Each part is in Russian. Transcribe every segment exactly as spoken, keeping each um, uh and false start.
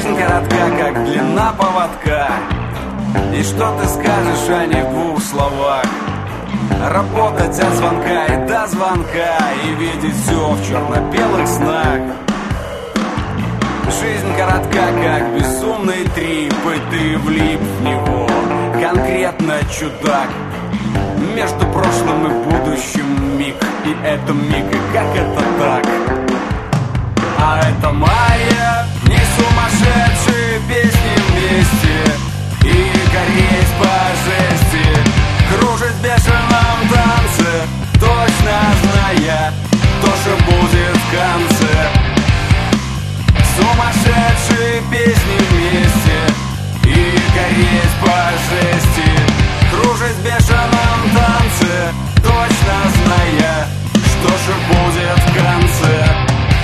Жизнь коротка, как длина поводка. И что ты скажешь о ней в двух словах? Работать от звонка и до звонка, и видеть все в черно-белых снах. Жизнь коротка, как безумный трип, и ты влип в него, конкретно чудак. Между прошлым и будущим миг, и это миг, и как это так? А это моя, не сумасшедшие песни вместе, и гореть по жести, кружить в бешеном танце, точно зная, то, что будет в конце. Сумасшедшие песни вместе, и гореть по жести, кружить в бешеном танце, точно зная, что же будет в конце.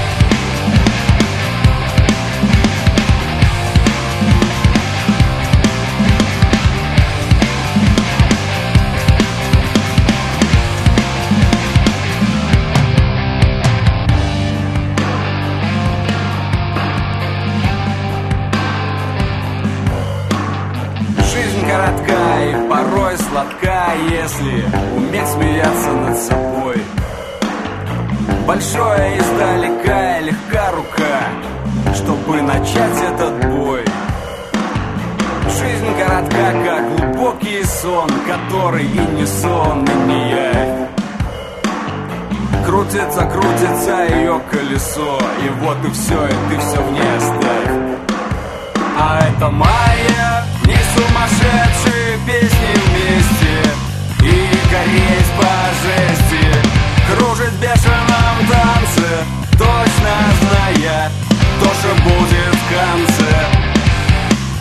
Коротка и порой сладка, если уметь смеяться над собой. Большое издалека и легка рука, чтобы начать этот бой. Жизнь коротка, как глубокий сон, который и не сон, и не явь. Крутится, крутится ее колесо, и вот и все, и ты все в ней оставь. А это моя, не сумасшедшие песни вместе, и гореть по жести, кружить в бешеном танце, точно зная, то, что будет в конце.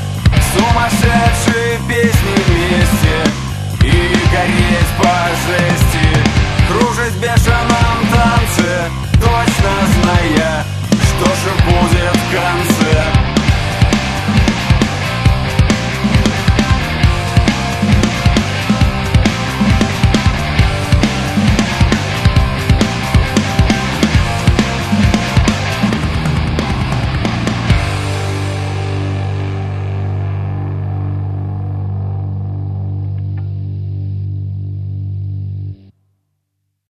Сумасшедшие песни вместе, и гореть по жести,